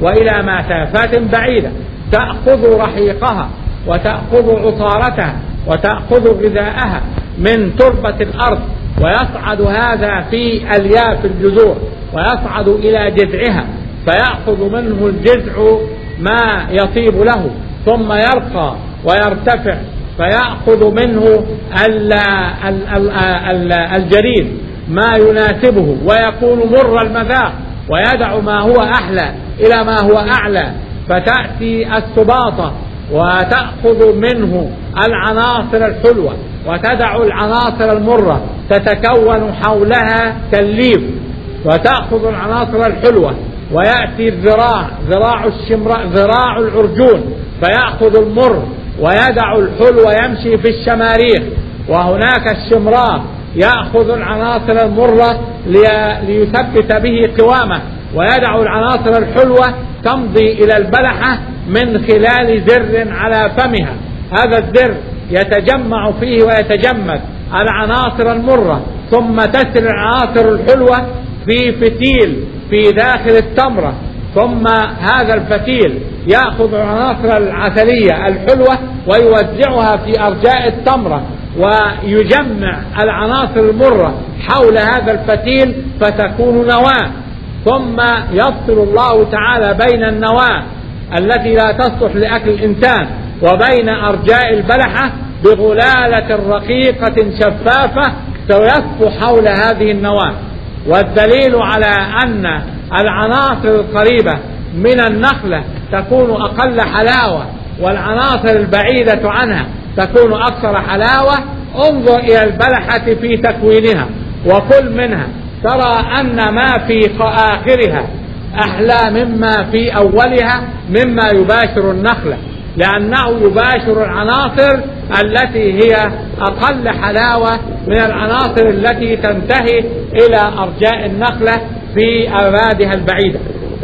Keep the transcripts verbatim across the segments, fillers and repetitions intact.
وإلى مسافات بعيدة، تأخذ رحيقها وتأخذ عصارتها وتأخذ غذاءها من تربة الأرض، ويصعد هذا في ألياف الجذور ويصعد إلى جذعها، فيأخذ منه الجذع ما يطيب له، ثم يرقى ويرتفع فيأخذ منه الجريد ما يناسبه ويكون مر المذاق، ويدع ما هو أحلى إلى ما هو أعلى، فتأتي السباطة وتأخذ منه العناصر الحلوة وتدع العناصر المرة، تتكون حولها كالليف، وتأخذ العناصر الحلوة، ويأتي الذراع ذراع الشمراء ذراع العرجون فيأخذ المر ويدع الحلو يمشي في الشماريخ، وهناك الشمراء يأخذ العناصر المرة ليثبت به قوامه، ويدع العناصر الحلوة تمضي إلى البلحة من خلال زر على فمها. هذا الزر يتجمع فيه ويتجمد العناصر المرة، ثم تسري العناصر الحلوة في فتيل في داخل التمرة، ثم هذا الفتيل يأخذ العناصر العسلية الحلوة ويوزعها في أرجاء التمرة، ويجمع العناصر المرة حول هذا الفتيل فتكون نواة، ثم يفصل الله تعالى بين النواة التي لا تصلح لأكل الإنسان وبين أرجاء البلحة بغلالة رقيقة شفافة سيصف حول هذه النواة. والدليل على أن العناصر القريبة من النخلة تكون أقل حلاوة والعناصر البعيدة عنها تكون أكثر حلاوة، انظر إلى البلحة في تكوينها وكل منها، ترى أن ما في آخرها أحلى مما في أولها مما يباشر النخلة، لأنه يباشر العناصر التي هي أقل حلاوة من العناصر التي تنتهي إلى أرجاء النخلة في أبعادها البعيدة.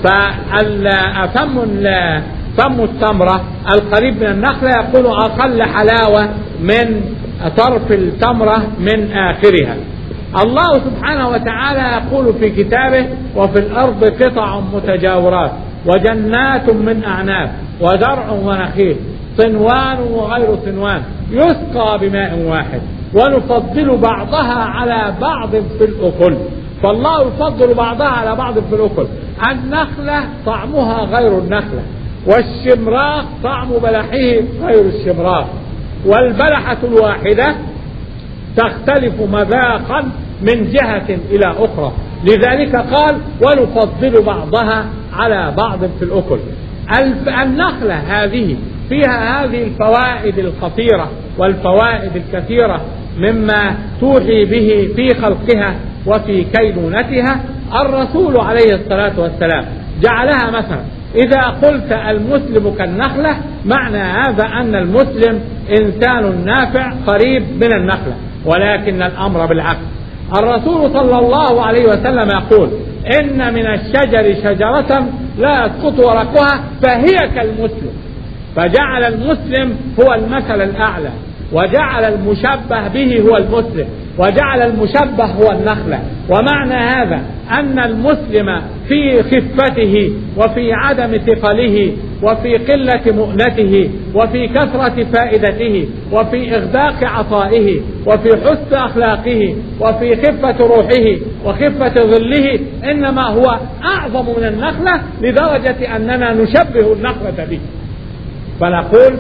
ففم فم التمرة القريب من النخلة يكون أقل حلاوة من طرف التمرة من آخرها. الله سبحانه وتعالى يقول في كتابه: وفي الأرض قطع متجاورات وجنات من أعناب وزرع ونخيل صنوان وغير صنوان يسقى بماء واحد ونفضل بعضها على بعض في الأكل. فالله يفضل بعضها على بعض في الأكل. النخلة طعمها غير النخلة، والشمراق طعم بلحه غير الشمراق، والبلحة الواحدة تختلف مذاقا من جهة إلى أخرى، لذلك قال: ونفضل بعضها على بعض في الأكل. النخلة هذه فيها هذه الفوائد الخطيرة والفوائد الكثيرة مما توحي به في خلقها وفي كينونتها. الرسول عليه الصلاة والسلام جعلها مثلا: إذا قلت المسلم كالنخلة، معنى هذا أن المسلم إنسان نافع قريب من النخلة، ولكن الأمر بالعكس. الرسول صلى الله عليه وسلم يقول: إن من الشجر شجرة لا يسقط ورقها فهي كالمسلم، فجعل المسلم هو المثل الأعلى، وجعل المشبه به هو المسلم، وجعل المشبه هو النخلة. ومعنى هذا أن المسلم في خفته وفي عدم ثقله وفي قلة مؤنته وفي كثرة فائدته وفي إغداق عطائه وفي حسن أخلاقه وفي خفة روحه وخفة ظله إنما هو أعظم من النخلة، لدرجة أننا نشبه النخلة به، فنقول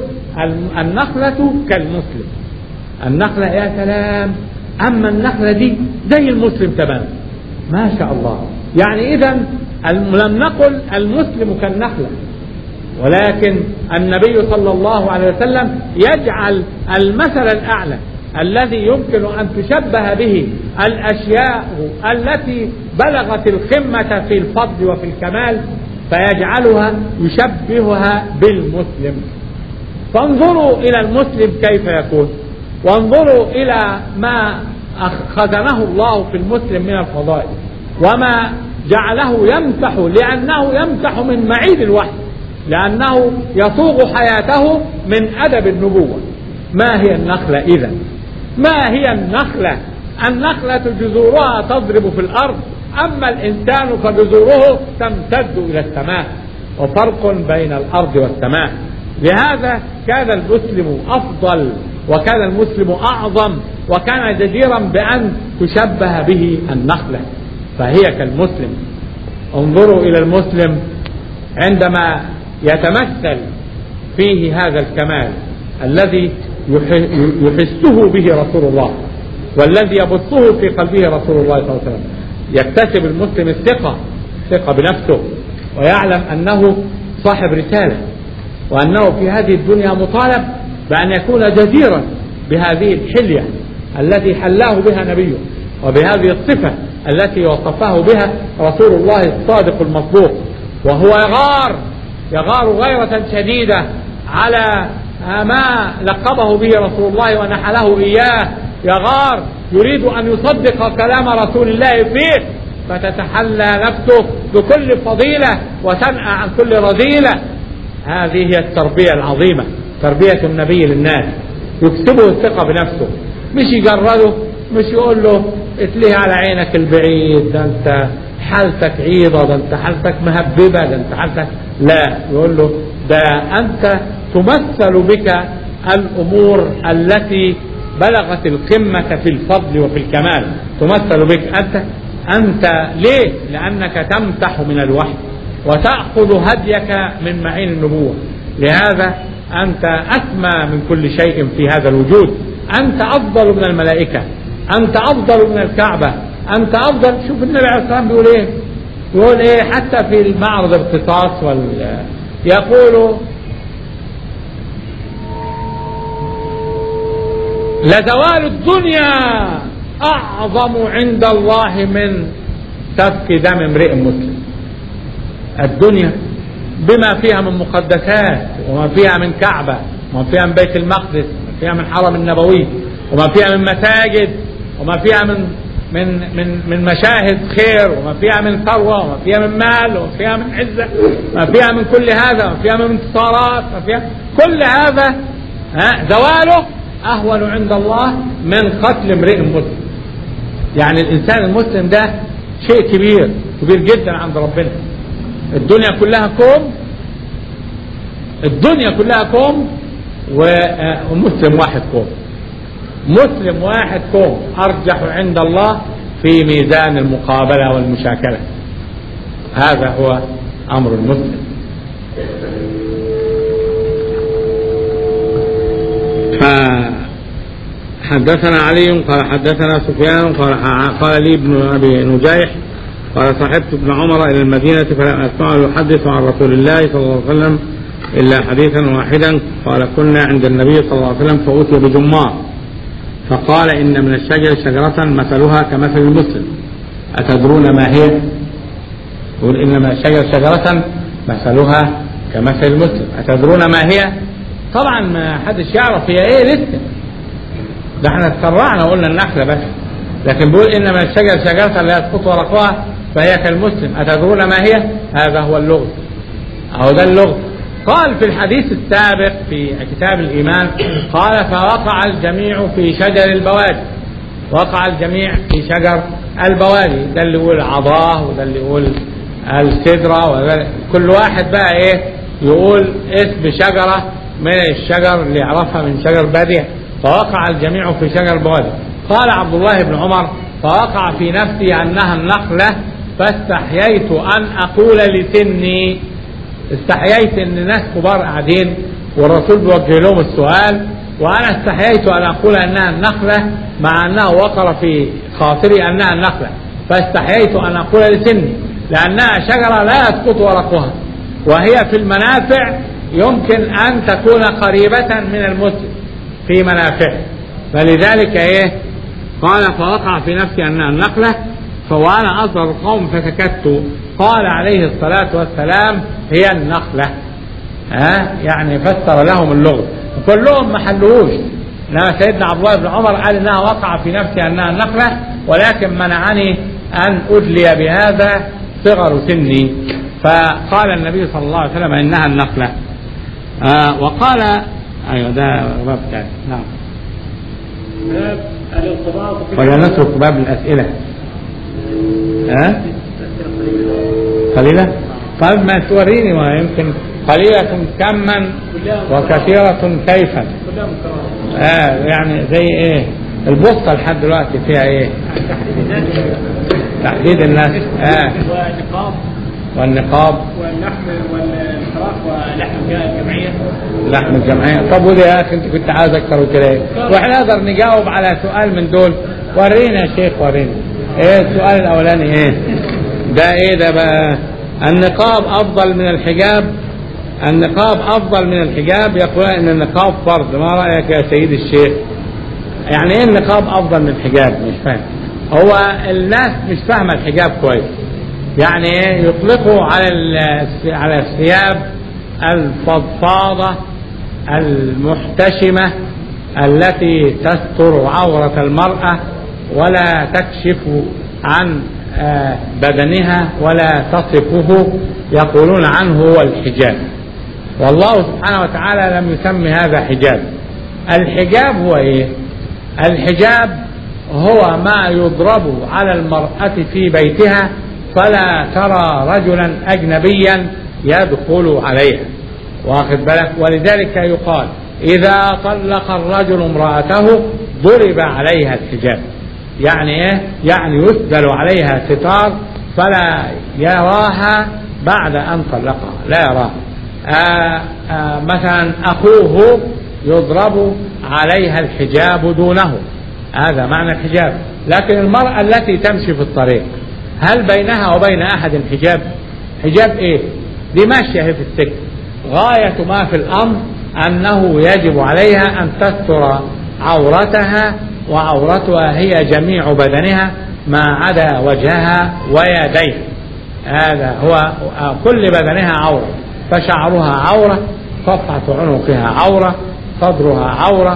النخلة كالمسلم. النخلة يا سلام، أما النخلة دي زي المسلم تمام، ما شاء الله. يعني إذا لم نقل المسلم كالنخلة، ولكن النبي صلى الله عليه وسلم يجعل المثل الأعلى الذي يمكن أن تشبه به الأشياء التي بلغت القمة في الفضل وفي الكمال، فيجعلها يشبهها بالمسلم. فانظروا إلى المسلم كيف يكون، وانظروا إلى ما خزنه الله في المسلم من الفضائل وما جعله يمسح، لأنه يمسح من معيد الوحي، لأنه يصوغ حياته من أدب النبوة. ما هي النخلة إذا؟ ما هي النخلة؟ النخلة جذورها تضرب في الأرض، أما الإنسان فجذوره تمتد إلى السماء. وفرق بين الأرض والسماء. لهذا كان المسلم أفضل، وكان المسلم أعظم، وكان جديرا بأن تشبه به النخلة، فهي كالمسلم. انظروا إلى المسلم عندما يتمثل فيه هذا الكمال الذي يحسه به رسول الله، والذي يبثه في قلبه رسول الله صلى الله عليه وسلم. يكتسب المسلم الثقة، ثقة بنفسه، ويعلم أنه صاحب رسالة، وأنه في هذه الدنيا مطالب بأن يكون جديرا بهذه الحلية التي حلاه بها نبيه، وبهذه الصفة التي وصفه بها رسول الله الصادق المصدوق. وهو يغار يغار غيرة شديدة على ما لقبه به رسول الله ونحله إياه، يغار يريد أن يصدق كلام رسول الله فيه، فتتحلى نفسه بكل فضيلة وتنأى عن كل رذيلة. هذه هي التربية العظيمة، تربية النبي للناس، يكسبه الثقة بنفسه، مش يجرده، مش يقول له اتليه على عينك البعيد، ده انت حالتك عيضة، ده انت حالتك مهببة، ده انت حالتك، لا، يقول له ده انت تمثل بك الامور التي بلغت القمة في الفضل وفي الكمال، تمثل بك انت انت ليه؟ لانك تمتح من الوحي وتأخذ هديك من معين النبوة. لهذا أنت أسمى من كل شيء في هذا الوجود، أنت أفضل من الملائكة، أنت أفضل من الكعبة، أنت أفضل. شوف النبي عليه الصلاة والسلام بيقول إيه؟ يقول إيه حتى في المعرض القصاص وال... يقول لزوال الدنيا أعظم عند الله من سفك دم امرئ مسلم. الدنيا بما فيها من مقدسات، وما فيها من كعبة، وما فيها من بيت المقدس، وما فيها من حرم النبوي، وما فيها من مساجد، وما فيها من من من من مشاهد خير، وما فيها من ثروة، وما فيها من مال، وما فيها من عزة، وما فيها من كل هذا، وما فيها من انتصارات، وما فيها كل هذا، ها زواله أهون عند الله من قتل امرئ مسلم. يعني الإنسان المسلم ده شيء كبير كبير جدا عند ربنا. الدنيا كلها كوم، الدنيا كلها كوم، ومسلم واحد كوم، مسلم واحد كوم أرجح عند الله في ميزان المقابلة والمشاكلة. هذا هو أمر المسلم. فحدثنا علي قال حدثنا سفيان قال قال لي ابن أبي نجيح قال صحبت ابن عمر إلى المدينة فلم أسمعه يحدث عن رسول الله صلى الله عليه وسلم إلا حديثا واحدا. قال كنا عند النبي صلى الله عليه وسلم فأتي بجمار فقال إن من الشجر شجرة مثلها كمثل المسلم أتدرون ما هي؟ يقول إن من الشجر شجرة مثلها كمثل المسلم أتدرون ما هي؟ طبعا ما حدش يعرف هي ايه لسه، ده احنا اتسرعنا وقلنا النخلة بس، لكن بيقول إن من الشجر شجرة لا يسقط ورقها فهي كالمسلم أتدرون ما هي؟ هذا هو اللغز، أو ده اللغز. قال في الحديث السابق في كتاب الإيمان قال فوقع الجميع في شجر البوادي، وقع الجميع في شجر البوادي، ده اللي يقول عضاه وده اللي يقول السدرة، كل واحد بقى ايه يقول اسم شجرة من الشجر اللي يعرفها من شجر بديع. فوقع الجميع في شجر البوادي. قال عبد الله بن عمر فوقع في نفسي أنها النخلة فاستحييت أن أقول لسني، استحييت ان ناس كبار قاعدين والرسول بيوجه لهم السؤال، وانا استحييت ان اقول انها النخلة مع انه وقر في خاطري انها النخلة، فاستحييت ان اقول لسني لانها شجرة لا يسقط ورقها، وهي في المنافع يمكن ان تكون قريبة من المسلم في منافعه، فلذلك ايه قال فوقع في نفسي انها النخلة فوانا اصغر القوم فسكت. قال عليه الصلاة والسلام هي النخلة، ها يعني فسر لهم اللغز، كلهم ما حلوش، انما سيدنا عبد الله بن عمر قال انها وقع في نفسي انها النخلة، ولكن منعني ان ادلي بهذا صغر سني، فقال النبي صلى الله عليه وسلم انها النخلة. آه وقال ايوه ده باب ثاني. نعم ولا نترك باب الاسئلة ها أه؟ قليلة. طيب ما توريني، ما يمكن قليلة كما وكثيرة كيفا. آه يعني زي ايه البوسطة لحد دلوقتي فيها ايه؟ تحديد الناس. آه والنقاب والنقاب واللحم والفراخ ولحم الجمعية. لحم الجمعية. طب ودي يا اخي انت كنت عايز اكتر وكده ايه؟ واحنا نقدر نجاوب على سؤال من دول؟ ورينا يا شيخ ورينا. ايه السؤال الاولاني ايه؟ ده ايه ده بقى؟ النقاب افضل من الحجاب. النقاب افضل من الحجاب. يقول ان النقاب فرض. ما رايك يا سيد الشيخ؟ يعني ايه النقاب افضل من الحجاب؟ مش فاهم. هو الناس مش فاهمه الحجاب كويس. يعني ايه؟ يطلقوا على على الثياب الفضفاضه المحتشمه التي تستر عوره المراه ولا تكشف عن بدنها ولا تصفه، يقولون عنه هو الحجاب. والله سبحانه وتعالى لم يسمي هذا حجاب. الحجاب هو ايه؟ الحجاب هو ما يضرب على المرأة في بيتها فلا ترى رجلا أجنبيا يدخل عليها، واخد بالك؟ ولذلك يقال إذا طلق الرجل امرأته ضرب عليها الحجاب. يعني ايه؟ يعني يسدل عليها ستار فلا يراها بعد ان طلقها، لا يراها. آآ آآ مثلا اخوه يضرب عليها الحجاب دونه، هذا معنى الحجاب. لكن المرأة التي تمشي في الطريق هل بينها وبين احد حجاب؟ حجاب ايه؟ دي ماشية هي في السكة، غاية ما في الامر انه يجب عليها ان تستر عورتها، وعورتها هي جميع بدنها ما عدا وجهها ويديها. هذا هو كل بدنها عورة، فشعرها عورة، صفحة عنقها عورة، صدرها عورة،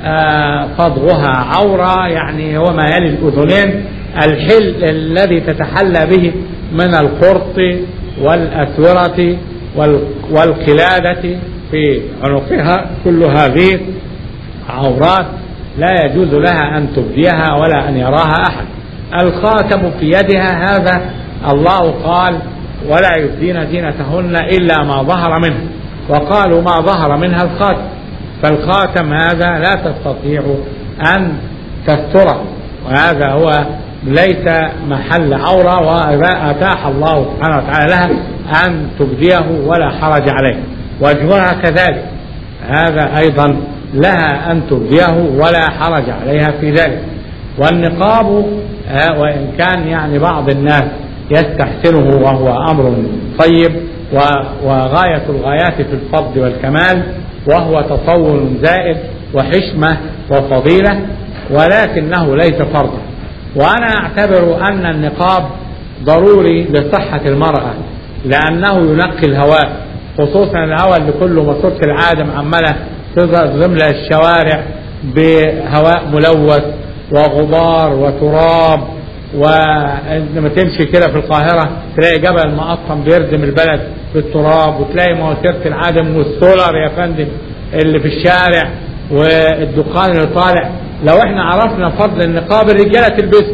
فضغها عورة، يعني هو ما يلي الأذنين، الحل الذي تتحلى به من القرط والأسورة والقلادة في عنقها، كل هذه عورات لا يجوز لها أن تبديها ولا أن يراها أحد. الخاتم في يدها، هذا الله قال ولا يبدين زينتهن إلا ما ظهر منه، وقالوا ما ظهر منها الخاتم، فالخاتم هذا لا تستطيع أن تستره، وهذا هو ليس محل عورة، وأتاح الله سبحانه وتعالى لها أن تبديه ولا حرج عليه. وجهها كذلك، هذا أيضا لها أن تبديه ولا حرج عليها في ذلك. والنقاب وإن كان يعني بعض الناس يستحسنه وهو أمر طيب وغاية الغايات في الفضل والكمال، وهو تطور زائد وحشمة وفضيلة، ولكنه ليس فرضا. وأنا أعتبر أن النقاب ضروري لصحة المرأة، لأنه ينقي الهواء، خصوصا الهواء اللي كله مصوت العادم عماله تظلم الشوارع بهواء ملوث وغبار وتراب. ولما تمشي كده في القاهرة تلاقي جبل مقطم بيردم البلد بالتراب، وتلاقي مواسير العادم والسولر يا فندم اللي في الشارع والدخان اللي طالع. لو احنا عرفنا فضل النقاب الرجالة تلبسه،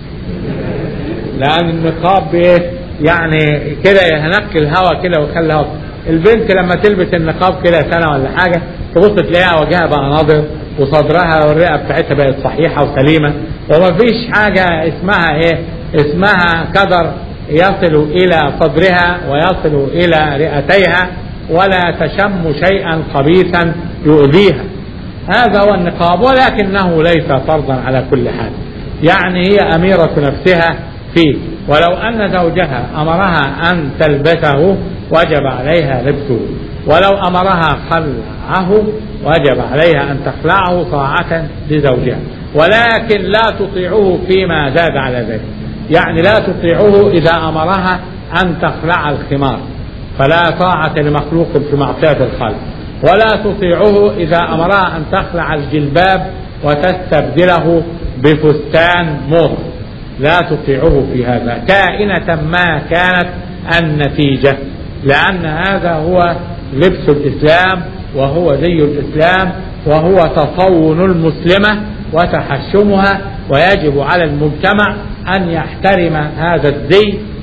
لأن النقاب يعني كده ينقي الهواء كده ويخلي الهواء. البنت لما تلبس النقاب كده سنة ولا حاجة تبص تلاقيها وجهها بقى ناضر، وصدرها والرئة بتاعتها بقت صحيحة وسليمة، وما فيش حاجة اسمها ايه اسمها كدر يصل إلى صدرها ويصل إلى رئتيها، ولا تشم شيئا خبيثا يؤذيها. هذا هو النقاب، ولكنه ليس فرضا على كل حال، يعني هي أميرة نفسها فيه. ولو أن زوجها أمرها أن تلبسه وجب عليها لبسه، ولو أمرها خلعه وجب عليها أن تخلعه طاعة لزوجها، ولكن لا تطيعه فيما زاد على ذلك. يعني لا تطيعه إذا أمرها أن تخلع الخمار، فلا طاعة لمخلوق في معصية الخالق، ولا تطيعه إذا أمرها أن تخلع الجلباب وتستبدله بفستان موضة، لا تطيعه في هذا كائنة ما كانت النتيجة، لأن هذا هو لبس الإسلام وهو زي الإسلام وهو تصون المسلمة وتحشمها، ويجب على المجتمع أن يحترم هذا الزي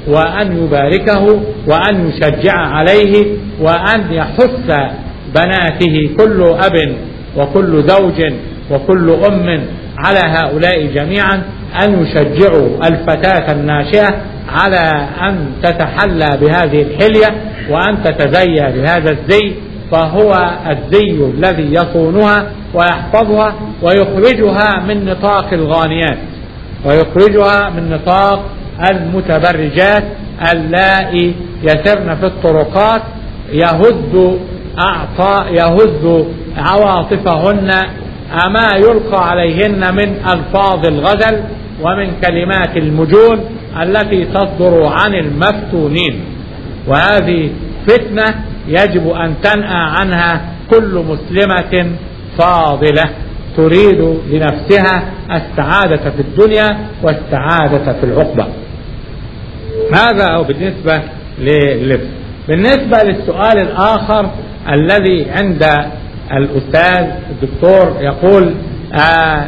وأن يباركه وأن يشجع عليه وأن يحث بناته كل أب وكل زوج وكل أم على هؤلاء جميعا أن يشجعوا الفتاة الناشئة على أن تتحلى بهذه الحلية وأن تتزي بهذا الزي، فهو الزي الذي يصونها ويحفظها ويخرجها من نطاق الغانيات ويخرجها من نطاق المتبرجات اللائي يسرن في الطرقات يهز أعطاء يهز عواطفهن أما يلقى عليهن من ألفاظ الغزل ومن كلمات المجون التي تصدر عن المفتونين. وهذه فتنة يجب أن تنأى عنها كل مسلمة فاضلة تريد لنفسها السعادة في الدنيا والسعادة في العقبة. هذا بالنسبة للبس. بالنسبة للسؤال الآخر الذي عند الأستاذ الدكتور يقول آه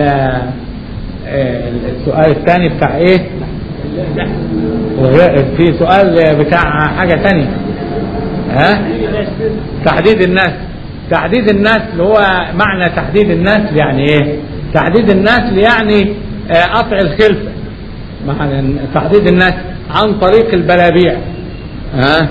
السؤال الثاني بتاع ايه؟ في سؤال بتاع حاجة تانية ها؟ تحديد الناس. تحديد الناس اللي هو معنى تحديد الناس يعني ايه؟ تحديد الناس يعني قطع الخلفة. معنى تحديد الناس عن طريق البلابيع ها؟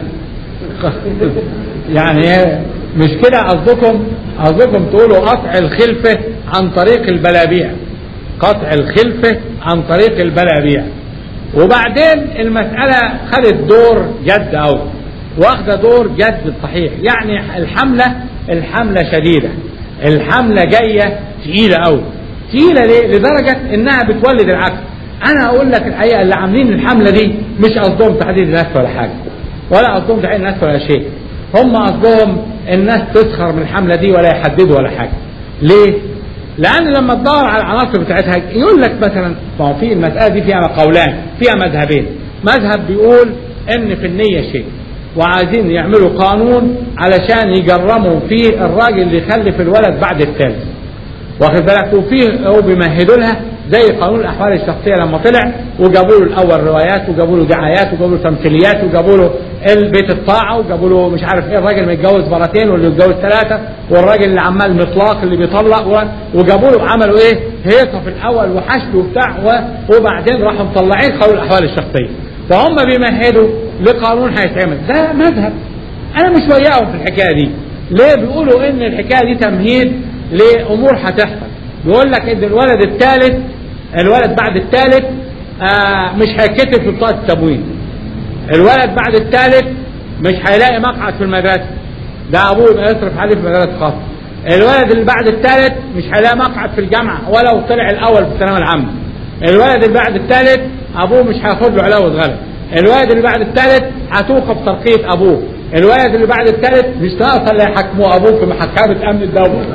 يعني ايه؟ مش كده قصدكم؟ قصدكم تقولوا قطع الخلفة عن طريق البلابيع، قطع الخلفة عن طريق البلابيع. وبعدين المسألة خدت دور جد أوي، واخدة دور جد صحيح. يعني الحملة الحملة شديدة، الحملة جاية تقيلة أوي. تقيلة ليه؟ لدرجة إنها بتولد العكس. أنا أقول لك الحقيقة اللي عاملين الحملة دي مش قصدهم تحديد الناس ولا حاجة، ولا قصدهم تحديد الناس ولا شيء. هم قصدهم الناس تسخر من الحملة دي ولا يحددوا ولا حاجة. ليه؟ لأن لما تدور على العناصر بتاعتها يقول لك مثلا ما في المسألة دي فيها قولان، فيها مذهبين. مذهب بيقول إن في النية شيء، وعايزين يعملوا قانون علشان يجرموا فيه الراجل اللي يخلف الولد بعد الثالث، واخد بالك؟ وفيه هو بيمهدوا لها زي قانون الأحوال الشخصية لما طلع، وجابوا له الأول روايات وجابوا له دعايات وجابوا له تمثيليات وجابوا له البيت الطاعة وجابوا له مش عارف ايه، الراجل متجوز مرتين واللي متجوز ثلاثة والراجل اللي عمال مطلاق اللي بيطلق، وجابوا له عملوا ايه؟ هيصة في الأول وحشد وبتاع، وبعدين راحوا مطلعين قانون الأحوال الشخصية. فهم بيمهدوا لقانون هيتعمل. ده مذهب أنا مش وياهم في الحكاية دي. ليه؟ بيقولوا إن الحكاية دي تمهيد لأمور هتحصل. بيقول لك إن الولد الثالث الولد بعد الثالث آه مش هيتكتب في بطاقة التموين. الولد بعد الثالث مش هيلاقي مقعد في المدرسة، ده أبوه يبقى يصرف عليه في مدرسة خاصة. الولد اللي بعد الثالث مش هيلاقي مقعد في الجامعة ولو طلع الأول في الثانوية العامة. الولد اللي بعد الثالث أبوه مش هياخد له علاوة غلب. الولد اللي بعد الثالث هتوقف ترقية أبوه. الولد اللي بعد الثالث مش ناقص اللي يحكموا أبوه في محكمة أمن الدولة.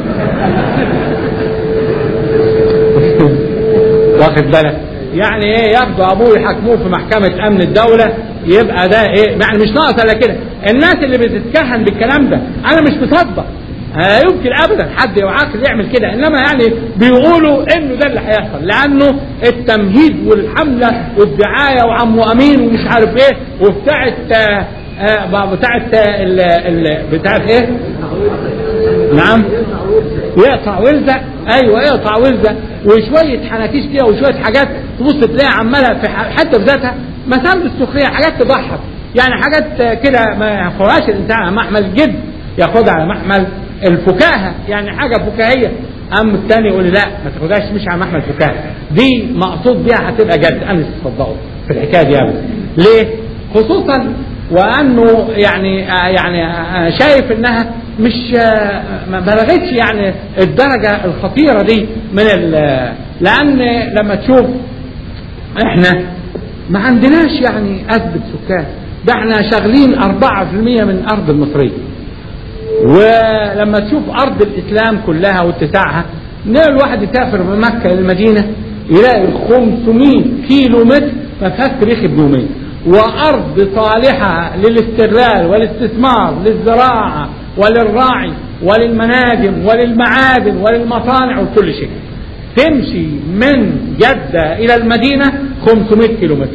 واخد بالك؟ يعني ايه ياخدوا ابوه يحكموه في محكمة امن الدولة، يبقى ده ايه؟ يعني مش ناقص الا كده. الناس اللي بتتكهن بالكلام ده انا مش مصدق، لا يمكن ابدا حد يعاقل يعمل كده، انما يعني بيقولوا انه ده اللي هيحصل، لانه التمهيد والحملة والدعاية وعمو امين ومش عارف ايه وبتاعت آه بتاعت ال ال بتاعت ايه؟ نعم يقطع ولزق. ايوه يقطع ولزق وشويه حناكيش كده وشويه حاجات تبص تلاقيها عماله في حتى في ذاتها مسام السخريه، حاجات تضحك يعني، حاجات كده ما ياخدهاش الانسان على محمل جد، ياخدها على محمل الفكاهه، يعني حاجه فكاهيه. اما الثاني يقول لا ما تاخدهاش مش على محمل فكاهه، دي مقصود بيها هتبقى جد. انا مش مصدقه في الحكايه دي ابدا. ليه؟ خصوصا وانه يعني يعني شايف انها مش ما بلغتش يعني الدرجة الخطيرة دي من لأن لما تشوف احنا ما عندناش يعني أثبت سكان، ده احنا شغلين أربعة في المية من الأرض المصرية. ولما تشوف أرض الإسلام كلها واتساعها، الواحد يسافر من مكة للمدينة يلاقي خمسمائة كيلو متر ما فيهاش تاريخ ابن، وأرض صالحة للاستغلال والاستثمار للزراعة وللراعي وللمناجم وللمعادن وللمصانع وكل شيء. تمشي من جدة إلى المدينة خمسمائة كيلو متر،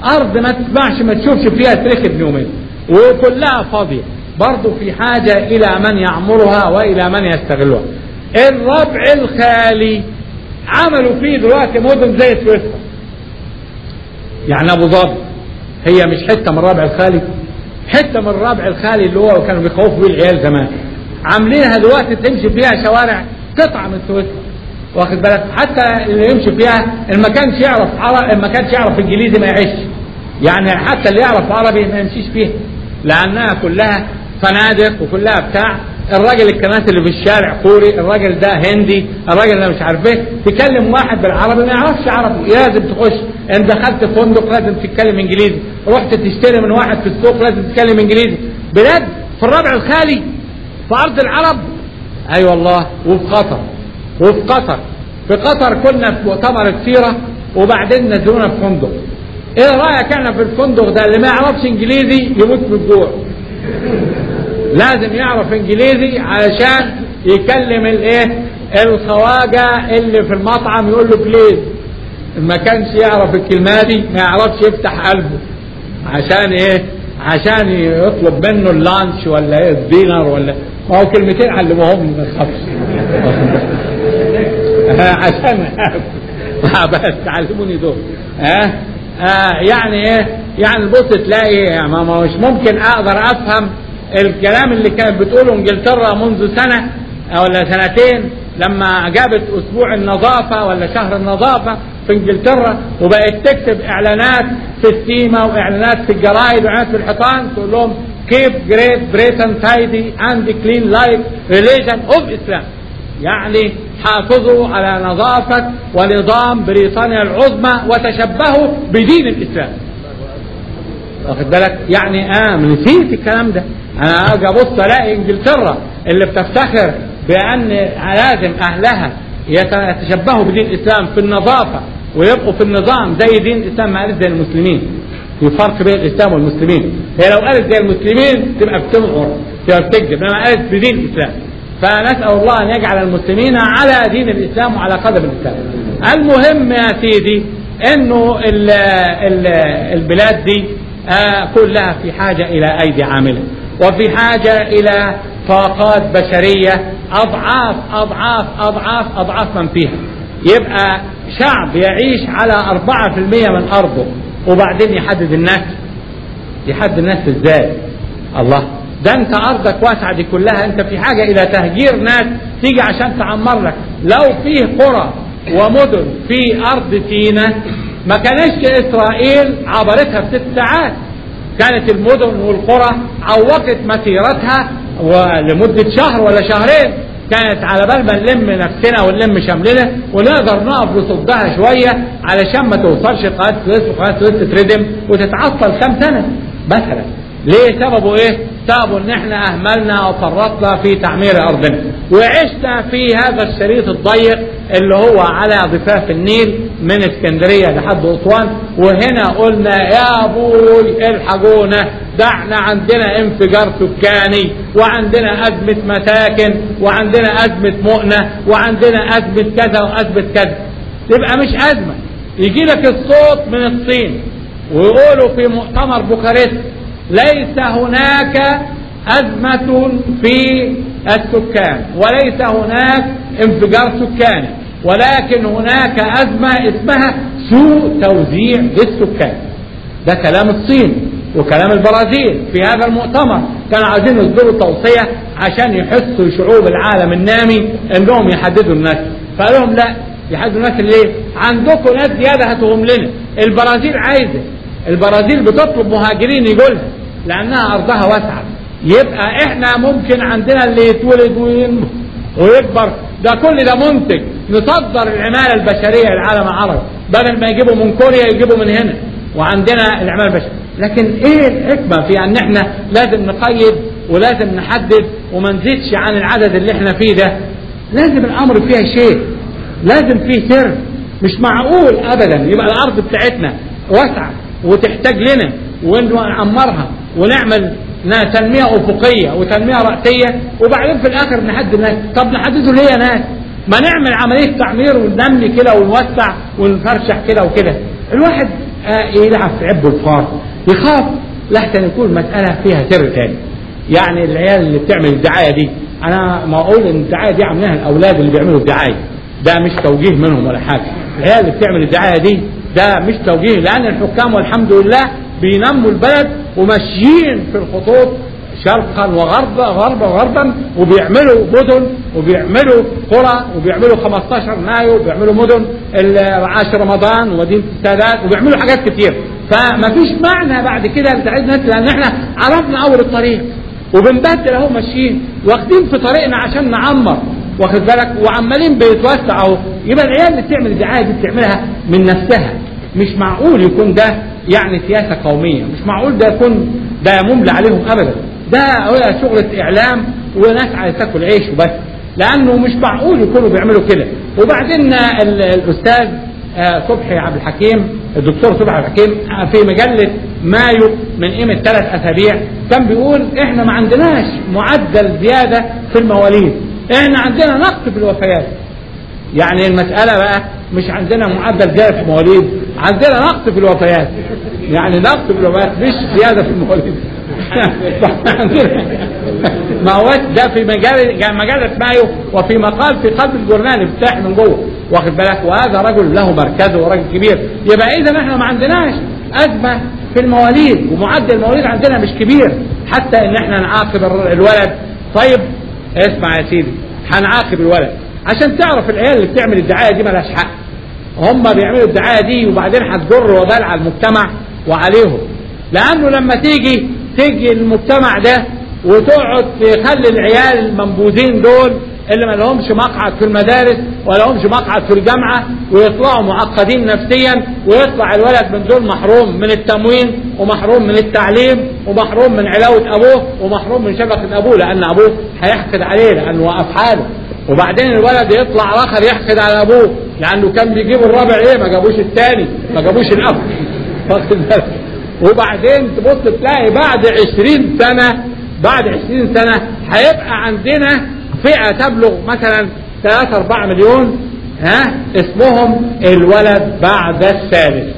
أرض ما تسمعش ما تشوفش فيها تاريخ ابن يومين وكلها فاضية، برضه في حاجة إلى من يعمرها وإلى من يستغلها. الربع الخالي عملوا فيه دلوقتي مدن زي سويسرا، يعني أبو ظبي هي مش حتة من الربع الخالي، حتة من الربع الخالي اللي هو كانوا بيخوفوا بيه العيال زمان، عاملينها دلوقتي تمشي فيها شوارع قطعة من سويسرا، واخد بالك؟ حتى اللي يمشي فيها اللي ما كانش يعرف عربي ما كانش يعرف انجليزي ما يعيش، يعني حتى اللي يعرف عربي ما يمشيش فيها، لأنها كلها فنادق وكلها بتاع. الراجل الكنات اللي في الشارع كوري، الراجل ده هندي، الراجل ده مش عارف ايه، تكلم واحد بالعربي ما يعرفش عربي، لازم تخش ان دخلت فندق لازم تتكلم انجليزي، رحت تشتري من واحد في السوق لازم تتكلم انجليزي. بلاد في الربع الخالي في ارض العرب، اي أيوة والله. وفي قطر وفي قطر في قطر كنا في مؤتمر السيره وبعدين نزلونا في فندق. ايه رايك احنا في الفندق ده اللي ما يعرفش انجليزي يموت من الجوع، لازم يعرف انجليزي علشان يكلم الايه الخواجه اللي في المطعم يقول له بليز. ما كانش يعرف الكلمه دي ما يعرفش يفتح قلبه عشان ايه؟ عشان يطلب منه اللانش ولا ايه الدينر ولا ما هو كلمتين علموهم ما تخافش عشان بس تعلموني دول ها آه يعني ايه يعني بص تلاقي ما مش ممكن اقدر افهم الكلام اللي كانت بتقوله انجلترا منذ سنة ولا سنتين لما جابت اسبوع النظافة ولا شهر النظافة في انجلترا وبقت تكتب اعلانات في السيما واعلانات في الجرايد واعلانات في الحيطان تقول لهم keep great Britain tidy and clean like religion of Islam، يعني حافظوا على نظافة ونظام بريطانيا العظمى وتشبهوا بدين الإسلام، واخد بالك؟ يعني اه نسيت الكلام ده. انا اجي ابص الاقي انجلترا اللي بتفتخر بان لازم اهلها يتشبهوا بدين الاسلام في النظافه ويبقوا في النظام زي دين الاسلام، ما قالت زي المسلمين. في فرق بين الاسلام والمسلمين، هي لو قالت زي المسلمين تبقى بتمغر تبقى بتكذب، لما قالت بدين الاسلام. فنسال الله ان يجعل المسلمين على دين الاسلام وعلى قدم الاسلام. المهم يا سيدي انه ال ال البلاد دي آه كلها في حاجة إلى أيدي عاملة وفي حاجة إلى طاقات بشرية أضعاف أضعاف أضعاف أضعاف من فيها. يبقى شعب يعيش على أربعة في المية من أرضه وبعدين يحدد الناس يحدد الناس إزاي؟ الله، ده أنت أرضك واسعة دي كلها، أنت في حاجة إلى تهجير ناس تيجي عشان تعمر لك. لو فيه قرى ومدن في أرض سيناء ما كانش إسرائيل عبرتها بست ساعات، كانت المدن والقرى عوقت مسيرتها ولمدة شهر ولا شهرين، كانت على بال ما نلم نفسنا ونلم شملنا ونقدر نقف لصدها شوية علشان ما توصلش قناة السويس وقناة السويس تتردم وتتعطل كم سنة مثلا. ليه؟ سببه ايه؟ سببه ان احنا اهملنا وفرطنا في تعمير ارضنا وعشنا في هذا الشريط الضيق اللي هو على ضفاف النيل من اسكندرية لحد اسوان. وهنا قلنا يا ابوي الحقونا، ده احنا عندنا انفجار سكاني وعندنا ازمة مساكن وعندنا ازمة مؤنة وعندنا ازمة كذا وازمة كذا. تبقى مش ازمة، يجي لك الصوت من الصين ويقولوا في مؤتمر بوخارست ليس هناك أزمة في السكان وليس هناك انفجار سكاني، ولكن هناك أزمة اسمها سوء توزيع للسكان. ده كلام الصين وكلام البرازيل في هذا المؤتمر، كانوا عايزين يصدروا توصية عشان يحسوا شعوب العالم النامي انهم يحددوا الناس، فقالوا لهم لا يحددوا الناس اللي عندكم ناس زيادة هاتوهم لنا. البرازيل عايزة، البرازيل بتطلب مهاجرين يقولها لأنها أرضها واسعة. يبقى إحنا ممكن عندنا اللي يتولد ويكبر ده كل ده منتج، نصدر العمالة البشرية للعالم العربي بدل ما يجيبوا من كوريا يجيبوا من هنا، وعندنا العمالة البشرية. لكن إيه الحكمة في أن إحنا لازم نقيد ولازم نحدد وما نزيدش عن العدد اللي إحنا فيه ده؟ لازم الأمر فيها شيء، لازم فيه سر. مش معقول أبدا يبقى الأرض بتاعتنا واسعة وتحتاج لنا ونعمرها ونعمل تنمية أفقية وتنمية رأسية وبعدين في الآخر نحدد الناس. طب نحدده ليه يا ناس؟ ما نعمل عملية تعمير وننمي كده ونوسع ونفرشح كده وكده. الواحد يلعب في عب الفار، يخاف لحسن يكون مسألة فيها سر تاني. يعني العيال اللي بتعمل الدعاية دي، أنا ما أقول إن الدعاية دي عاملاها الأولاد اللي بيعملوا الدعاية، ده مش توجيه منهم ولا حاجة. العيال اللي بتعمل الدعاية دي ده مش توجيه، لأن الحكام والحمد لله بينموا البلد وماشيين في الخطوط شرقا وغربا غربا وغربا، وبيعملوا مدن وبيعملوا قرى وبيعملوا خمستاشر مايو وبيعملوا مدن عاشر رمضان ومدينة السادات وبيعملوا حاجات كتير. فما فيش معنى بعد كده لتعيدنا، لأن احنا عرفنا أول الطريق وبنبدل اهو ماشيين واخدين في طريقنا عشان نعمر، واخد بالك، وعمالين بيتوسع اهو. يبقى العيال اللي بتعمل الدعاية دي بتعملها من نفسها، مش معقول يكون ده يعني سياسة قومية، مش معقول ده يكون ده مملى عليهم أبدا. ده شغلة إعلام وناس عايزة تاكل عيش وبس، لأنه مش معقول يكونوا بيعملوا كده. وبعدين الأستاذ صبحي عبد الحكيم، الدكتور صبحي عبد الحكيم، في مجلة مايو من قيمة ثلاث أسابيع كان بيقول إحنا ما عندناش معدل زيادة في المواليد، إحنا عندنا نقص في الوفيات. يعني المسألة بقى مش عندنا معدل زيادة في المواليد، عندنا نقص في الوفيات. يعني نقص في الوفيات مش زيادة في المواليد. ما هو ده في مجلة مجلة مايو وفي مقال في قلب الجورنال بتاعي من جوه، واخد بالك، وهذا رجل له مركزه ورجل كبير. يبقى إذا احنا ما عندناش أزمة في المواليد، ومعدل المواليد عندنا مش كبير حتى إن احنا نعاقب الولد. طيب اسمع يا سيدي، هنعاقب الولد عشان تعرف العيال اللي بتعمل الدعاية دي مالهاش حق. هم بيعملوا الدعاية دي وبعدين هتجر وبال على المجتمع وعليهم، لأنه لما تيجي تيجي المجتمع ده وتقعد تخلي العيال المنبوذين دول اللي ما لهمش مقعد في المدارس ولا لهمش مقعد في الجامعة ويطلعوا معقدين نفسيا، ويطلع الولد من دول محروم من التموين ومحروم من التعليم ومحروم من علاوة أبوه ومحروم من شبكة أبوه، لأن أبوه هيحقد عليه لأنه وقف حاله. وبعدين الولد يطلع آخر يحقد على أبوه لأنه كان بيجيب الرابع إيه ما جابوش الثاني ما جابوش الأول. وبعدين تبص تلاقي بعد عشرين سنة بعد عشرين سنة هيبقى عندنا فئة تبلغ مثلا ثلاثة أربعة مليون، ها اسمهم الولد بعد الثالث.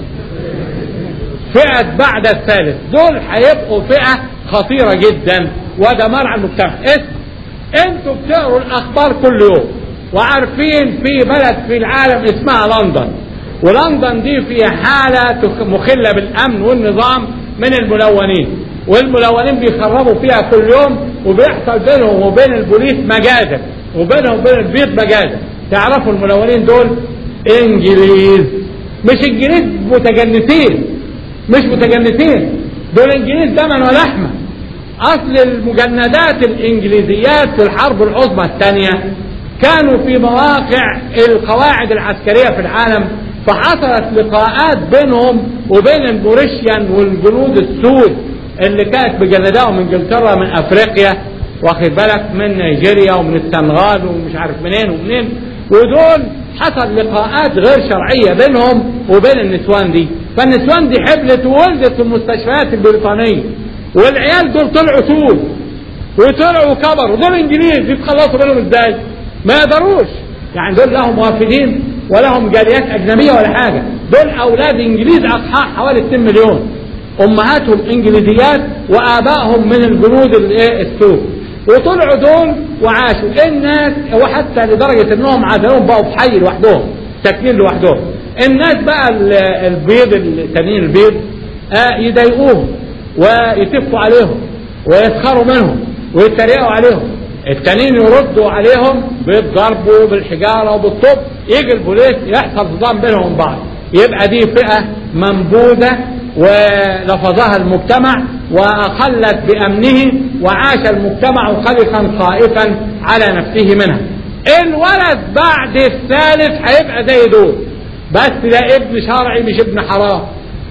فئة بعد الثالث دول هيبقوا فئة خطيرة جدا ودمار على المجتمع. انتوا بتقروا الأخبار كل يوم وعارفين في بلد في العالم اسمها لندن، ولندن دي فيها حالة مخلة بالأمن والنظام من الملونين، والملونين بيخربوا فيها كل يوم، وبيحصل بينهم وبين البوليس مجازر، وبينهم وبين البيض مجازر. تعرفوا الملونين دول انجليز، مش انجليز متجنسين، مش متجنسين، دول انجليز دما ولحمة. اصل المجندات الانجليزيات في الحرب العظمى الثانية كانوا في مواقع القواعد العسكرية في العالم، فحصلت لقاءات بينهم وبين البوريشيان والجنود السود اللي كانت مجنداهم من انجلترا من افريقيا، واخد بالك، من نيجيريا ومن السنغال ومش عارف منين ومنين، ودول حصل لقاءات غير شرعية بينهم وبين النسوان دي. فالنسوان دي حبلت وولدت في المستشفيات البريطانية، والعيال دول طلعوا سود وطلعوا كبروا. دول انجليز يتخلصوا منهم ازاي؟ ما يقدروش. يعني دول لهم وافدين ولهم جاليات اجنبيه ولا حاجه، دول اولاد انجليز اصحاء حوالي اثنين مليون، امهاتهم انجليزيات وابائهم من الجنود الايه السود، وطلعوا دول وعاشوا الناس، وحتى لدرجه انهم عزلوهم بقوا في حي لوحدهم ساكنين لوحدهم. الناس بقى البيض التانيين البيض آه يضايقوهم ويتفوا عليهم ويسخروا منهم ويتريقوا عليهم، التانيين يردوا عليهم بالضرب وبالحجارة وبالطب، يجي البوليس يحصل صدام بينهم بعض. يبقى دي فئة منبوذة ولفظها المجتمع وأخلت بأمنه، وعاش المجتمع خلقا خائفا على نفسه منها. الولد بعد الثالث هيبقى زي دول، بس ده ابن شرعي مش ابن حرام.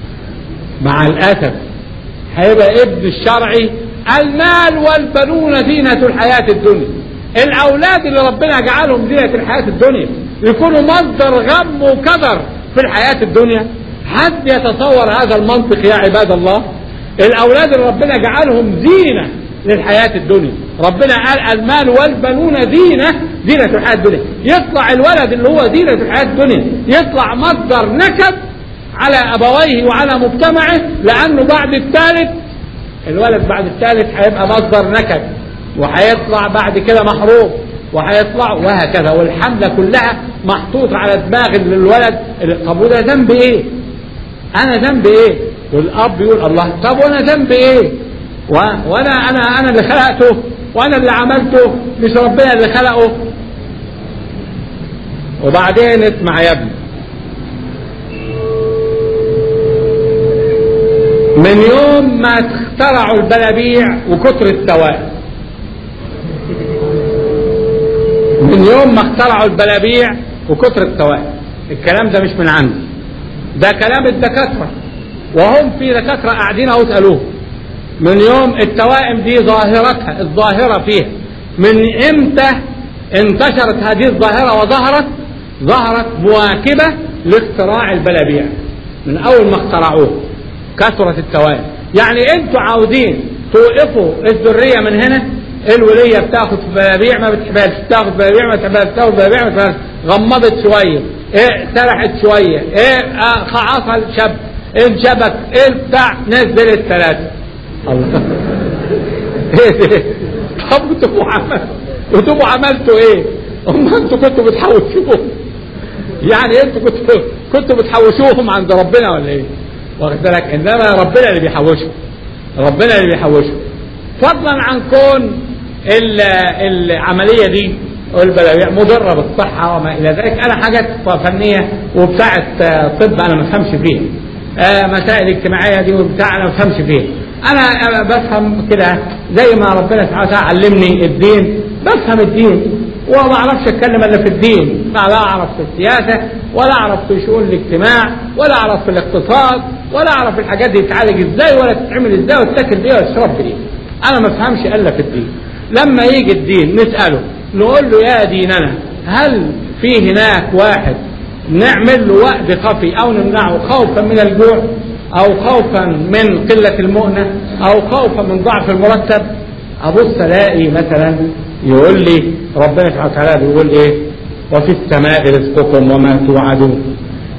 مع الأسف هيبقى ابن الشرعي. المال والبنون زينة الحياة الدنيا، الأولاد اللي ربنا جعلهم زينة الحياة الدنيا يكونوا مصدر غم وكدر في الحياة الدنيا. حد يتصور هذا المنطق يا عباد الله؟ الأولاد اللي ربنا جعلهم زينة للحياة الدنيا، ربنا قال المال والبنون زينة زينة الحياة الدنيا، يطلع الولد اللي هو زينة الحياة الدنيا يطلع مصدر نكد على أبويه وعلى مجتمعه، لأنه بعد الثالث الولد بعد الثالث هيبقى مصدر نكد، وهيطلع بعد كده محروم، وهيطلع وهكذا، والحملة كلها محطوطة على دماغ الولد. طب وده ذنب ايه؟ انا ذنب ايه؟ والاب يقول الله طب وانا ذنب ايه؟ وانا انا انا اللي خلقته وانا اللي عملته، مش ربنا اللي خلقه؟ وبعدين اسمع يا ابني، من يوم ما اخترعوا البلابيع وكتر السواد، من يوم ما اخترعوا البلابيع وكتر السواد، الكلام ده مش من عندي، ده كلام الدكاترة، وهم في دكاترة قاعدين اهو اسألوه. من يوم التوائم دي ظاهرتها الظاهرة فيها، من امتى انتشرت هذه الظاهرة وظهرت؟ ظهرت مواكبة لاختراع البلابيع، من اول ما اخترعوه كثرت التوائم. يعني انتوا عاوزين توقفوا الذرية من هنا، الولية بتاخد بلابيع ما بتحبلش، تاخد بلابيع ما بتحبلش، تاخد بلابيع ما بتحبلش، غمضت شوية، ايه سرحت شوية، ايه خعصها الشب، انشبك، ايه بتاع، نزلت ثلاثة. الله ايه ده؟ طب انتوا عملتوا انتوا عملتوا ايه؟ هم انتوا كنتوا بتحوشوهم، يعني انتوا كنتوا كنتوا بتحوشوهم عند ربنا ولا ايه؟ واخد بالك؟ انما ربنا اللي بيحوشهم، ربنا اللي بيحوشهم، فضلا عن كون العملية دي والبلابيع مضرة بالصحة وما إلى ذلك. أنا حاجات فنية وبتاعة طب أنا ما بفهمش فيها، آه مسائل اجتماعية دي وبتاع أنا ما بفهمش فيها، أنا بفهم كده زي ما ربنا سبحانه وتعالى علمني الدين، بفهم الدين وما أعرفش أتكلم إلا في الدين، لا أعرف في السياسة ولا أعرف في شؤون الاجتماع ولا أعرف في الاقتصاد ولا أعرف الحاجات دي تتعالج إزاي ولا تتعمل إزاي وتتاكل إيه وتشرب إيه، أنا ما بفهمش إلا في الدين. لما يجي الدين نسأله نقول له يا ديننا هل في هناك واحد نعمل له وقت خفي أو نمنعه خوفا من الجوع أو خوفا من قلة المؤنة أو خوفا من ضعف المرتب؟ أبص ألاقي مثلا يقول لي ربنا سبحانه وتعالى بيقول إيه؟ وفي السماء رزقكم وما توعدون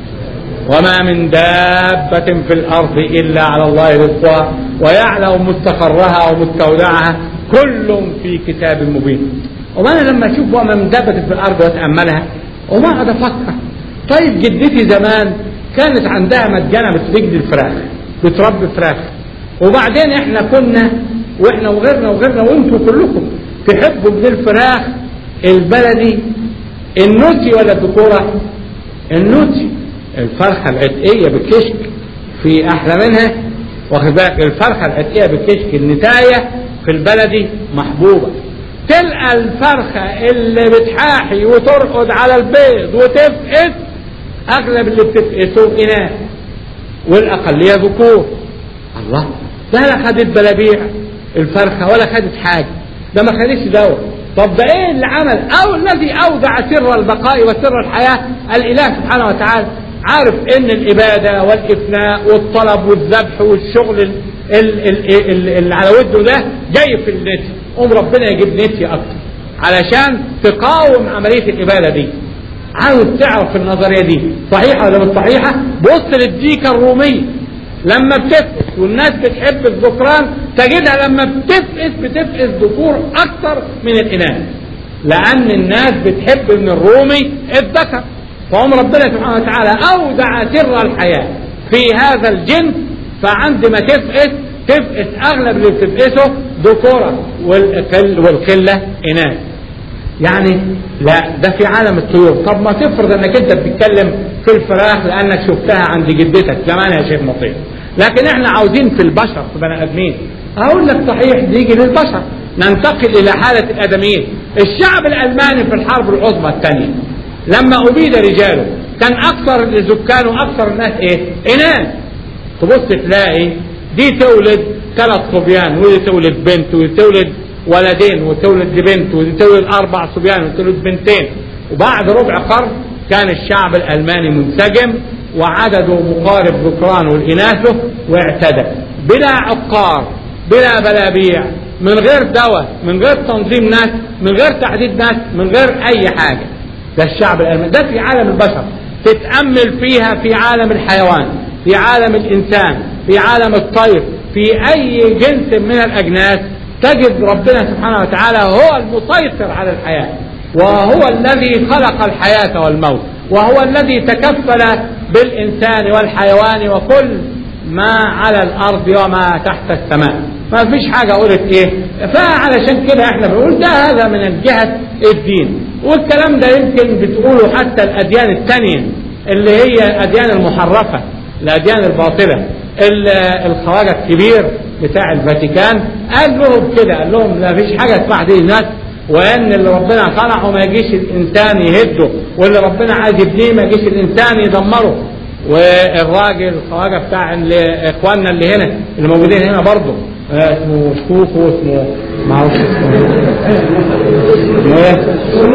وما من دابة في الأرض إلا على الله رزقها ويعلم مستقرها ومستودعها كل في كتاب مبين. وأنا لما أشوف وما من دابة في الأرض وأتأملها وما أقعد أفكر، طيب جدتي زمان كانت عندها مدجنة بتجد الفراخ، بتربي فراخ، وبعدين إحنا كنا وإحنا وغيرنا وغيرنا وإنتوا كلكم تحبوا من الفراخ البلدي النوتي ولا الدكورة؟ النوتي، الفرخة العتقية بالكشك في أحلى منها، واخد بالك؟ الفرخة العتقية بالكشك النتاية في البلدي محبوبة. تلقى الفرخة اللي بتحاحي وترقد على البيض وتفقس، أغلب اللي بتفقسه إناث والأقلية ذكور. الله، ده لا خدت بلابيع الفرخة ولا خدت حاجة، ده ما خدتش دواء. طب ده ايه اللي عمل او الذي اودع سر البقاء وسر الحياة؟ الاله سبحانه وتعالى عارف ان الابادة والافناء والطلب والذبح والشغل اللي على وده ده جاي في النت، قوم ربنا يجيب نتي اكتر علشان تقاوم عملية الابادة دي. عاوز تعرف النظرية دي صحيحة ولا مش صحيحة؟ بص للديكة الرومية لما بتفقس، والناس بتحب الذكران تجدها لما بتفقس بتفقس ذكور اكتر من الاناث، لان الناس بتحب من الرومي الذكر. فهم ربنا سبحانه وتعالى اودع سر الحياة في هذا الجنس، فعندما تفقس تفقس اغلب اللي بتفقسه ذكورة والقلة اناث. يعني لا، ده في عالم الطيور. طب ما تفرض انك انت بتتكلم في الفراخ لانك شفتها عند جدتك زمان يا شيخ مطيع، لكن احنا عاوزين في البشر في بني ادمين. اقول لك صحيح نيجي للبشر، ننتقل الى حالة الادميين. الشعب الالماني في الحرب العظمى الثانية لما ابيد رجاله كان اكثر الزكان واكثر الناس ايه؟ اناث. تبص تلاقي دي تولد ثلاث صبيان ودي تولد بنت ودي تولد ولدين وتولد بنت وتولد أربع صبيان وتولد بنتين. وبعد ربع قرن كان الشعب الألماني منسجم وعدده مقارب ذكران والإناثه، واعتدى بلا عقار بلا بلابيع، من غير دواء، من غير تنظيم ناس، من غير تحديد ناس، من غير أي حاجة. ده الشعب الألماني. ده في عالم البشر. تتأمل فيها في عالم الحيوان في عالم الإنسان، في عالم الطير، في أي جنس من الأجناس، تجد ربنا سبحانه وتعالى هو المسيطر على الحياة، وهو الذي خلق الحياة والموت، وهو الذي تكفل بالإنسان والحيوان وكل ما على الأرض وما تحت السماء. ما فيش حاجة قلت إيه. فعلشان كده إحنا بنقول ده هذا من الجهة الدين، والكلام ده يمكن بتقوله حتى الأديان الثانية اللي هي الأديان المحرفة، الأديان الباطلة. الخواجة الكبير بتاع الفاتيكان قال لهم كده، قال لهم لا فيش حاجة اسمها دين الناس، وان اللي ربنا صنعه ما يجيش الانسان يهده، واللي ربنا عايز يبنيه ما يجيش الانسان يدمره. والراجل الخواجة بتاع اخواننا اللي هنا اللي موجودين هنا برضه اسمه شكوكو، اسمه معرفش اسمه ايه،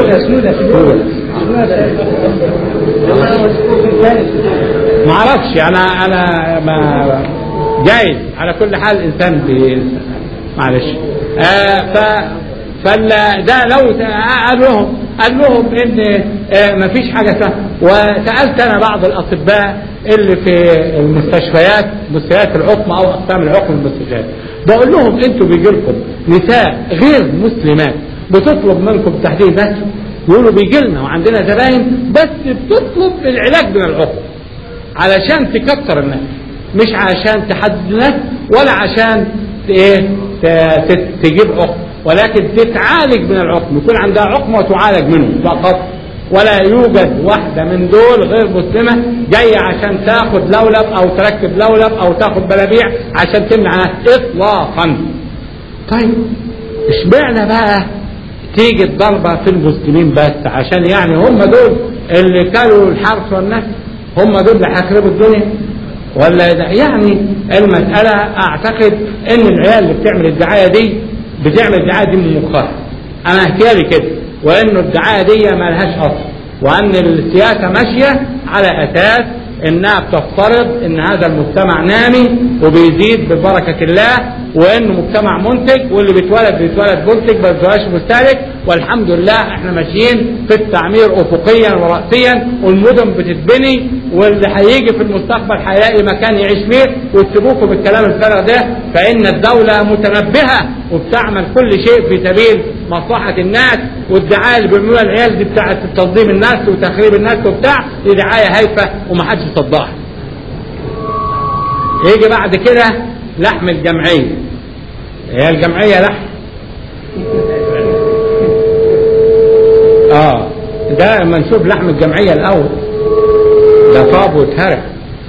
ما اعرفش انا انا ما جايز. على كل حال الانسان معلش آه ف فده لو قال لهم قال لهم ان آه ما فيش حاجه سهله. وسالت انا بعض الاطباء اللي في المستشفيات، مستشفيات العقم او اقسام العقم المستشفيات، بقول لهم انتوا بيجي لكم نساء غير مسلمات بتطلب منكم تحديد بس؟ يقولوا بيجي لنا وعندنا زباين بس بتطلب العلاج من العقم علشان تكتر الناس، مش عشان تحدد الناس ولا عشان ايه تجيب عقم، ولكن تتعالج من العقم، يكون عندها عقم وتعالج منه فقط. ولا يوجد واحدة من دول غير مسلمة جاية عشان تاخد لولب او تركب لولب او تاخد بلابيع عشان تمنع اطلاقا. طيب اشمعنى بقى تيجي الضربة في المسلمين بس؟ عشان يعني هم دول اللي كانوا الحرث والنسل، هم دول اللي هيخربوا الدنيا؟ ولا يعني المسألة اعتقد ان العيال اللي بتعمل الدعاية دي بتعمل الدعاية دي من مخها، انا احكيالي كده، وانه الدعاية دي ما لهاش اصل، وان السياسة ماشية على اساس انها بتفترض ان هذا المجتمع نامي وبيزيد ببركة الله، وانه مجتمع منتج، واللي بيتولد بيتولد منتج ما بيتولدش مستهلك. والحمد لله احنا ماشيين في التعمير افقيا ورأسيا، والمدن بتتبني، واللي هيجي في المستقبل هيلاقي مكان يعيش فيه. وتسيبوكم بالكلام الفارغ ده، فان الدولة متنبهة وبتعمل كل شيء في سبيل مصلحة الناس. والدعاية اللي بيعملوها العيال دي بتاعت تنظيم الناس وتخريب الناس وبتاع، دي دعاية هايفة ومحدش يصدقها. يجي بعد كده لحم الجمعية، هي الجمعية لحم اه ده لما نشوف لحم الجمعية الاول ده طاب واتهرق.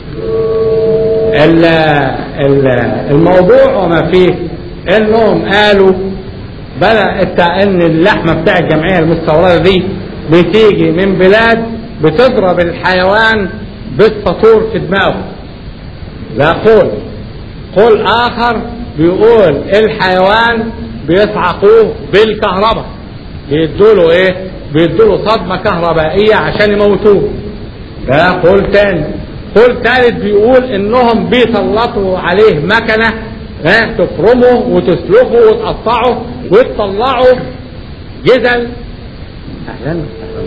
الموضوع وما فيه انهم قالوا بلا ان اللحمة بتاع الجمعية المستوردة دي بتيجي من بلاد بتضرب الحيوان بالسطور في دماغه. ده قول. قول اخر بيقول الحيوان بيصعقوه بالكهرباء، بيدوله ايه؟ بيدوله صدمة كهربائية عشان يموتوه. ده قول تاني. قول تالت بيقول انهم بيسلطوا عليه مكنة اه تفرمه وتسلخه وتقطعه وتطلعه جزل. اهلا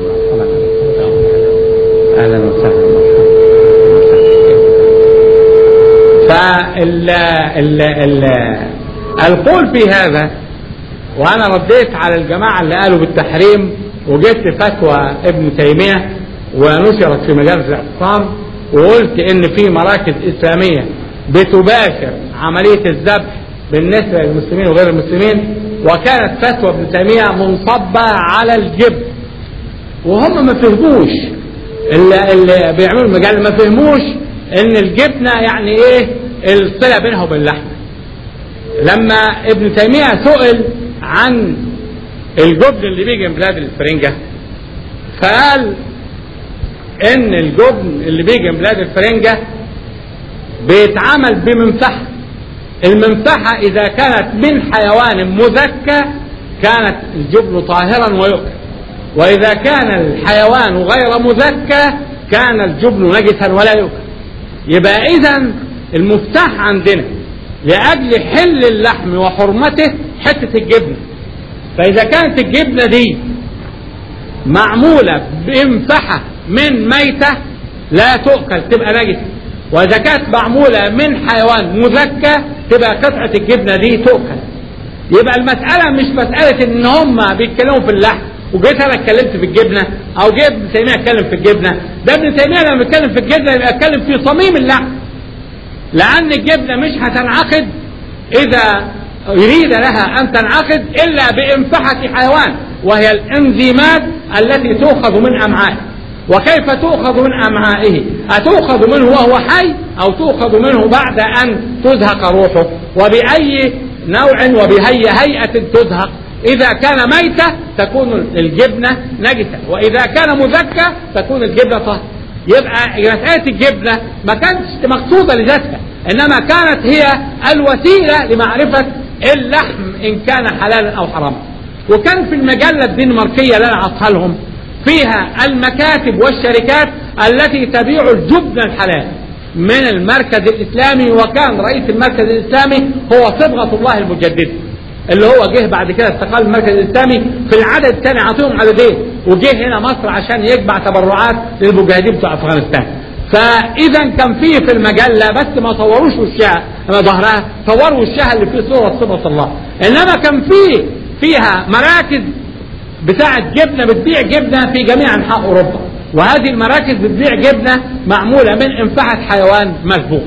اهلا وسهلا. فال ال ال القول في هذا، وانا رديت على الجماعة اللي قالوا بالتحريم، وجدت فتوى ابن تيمية ونشرت في مجلة الاعتصام، وقلت ان في مراكز اسلامية بتباشر عملية الذبح بالنسبة للمسلمين وغير المسلمين، وكانت فتوى ابن تيمية منصبة على الجبن. وهم ما فهموش اللي, اللي بيعملوا المجال ما فهموش ان الجبنة يعني ايه الصلة بينها وبين اللحمة. لما ابن تيمية سئل عن الجبن اللي بيجي من بلاد الفرنجة، فقال ان الجبن اللي بيجي من بلاد الفرنجة بيتعمل بمنفحة. المنفحة اذا كانت من حيوان مزكى كانت الجبن طاهرا ويؤكل، واذا كان الحيوان غير مزكى كان الجبن نجسا ولا يؤكل. يبقى اذا المفتاح عندنا لاجل حل اللحم وحرمته حتة الجبنة. فاذا كانت الجبنة دي معمولة بمنفحة من ميتة لا تؤكل، تبقى نجسة. وإذا كانت معمولة من حيوان مذكى تبقى قطعة الجبنة دي تؤكل. يبقى المسألة مش مسألة إن هم بيتكلموا في اللحم وجيت أنا اتكلمت في الجبنة أو جيت ابن تيمية اتكلم في الجبنة. ده ابن تيمية لما بيتكلم في الجبنة يبقى اتكلم في صميم اللحم، لأن الجبنة مش هتنعقد إذا يريد لها أن تنعقد إلا بإنفحة حيوان، وهي الإنزيمات التي تؤخذ من أمعائه. وكيف تؤخذ من أمعائه؟ أتؤخذ منه وهو حي أو تؤخذ منه بعد أن تزهق روحه؟ وبأي نوع وبأي هيئة تزهق؟ إذا كان ميتة تكون الجبنة نجسة، وإذا كان مذكى تكون الجبنة طاهرة. يبقى مسألة الجبنة ما كانتش مقصودة لذاتها، إنما كانت هي الوسيلة لمعرفة اللحم إن كان حلالا أو حراما. وكان في المجلة الدنماركية اللي أنا عطها لهم فيها المكاتب والشركات التي تبيع الجبن الحلال من المركز الإسلامي، وكان رئيس المركز الإسلامي هو صبغة الله المجدد اللي هو جه بعد كده استقال المركز الإسلامي في العدد الثاني، عطيهم عددين، وجه هنا مصر عشان يجمع تبرعات للمجاهدين بتوع أفغانستان. فإذا كان فيه في المجلة بس ما صوروش وشها ظهرها، صوروا وشها اللي فيه صورة صبغة الله، إنما كان فيه فيها مراكز بتاعة جبنة بتبيع جبنة في جميع أنحاء أوروبا، وهذه المراكز بتبيع جبنة معمولة من انفحة حيوان مذبوح.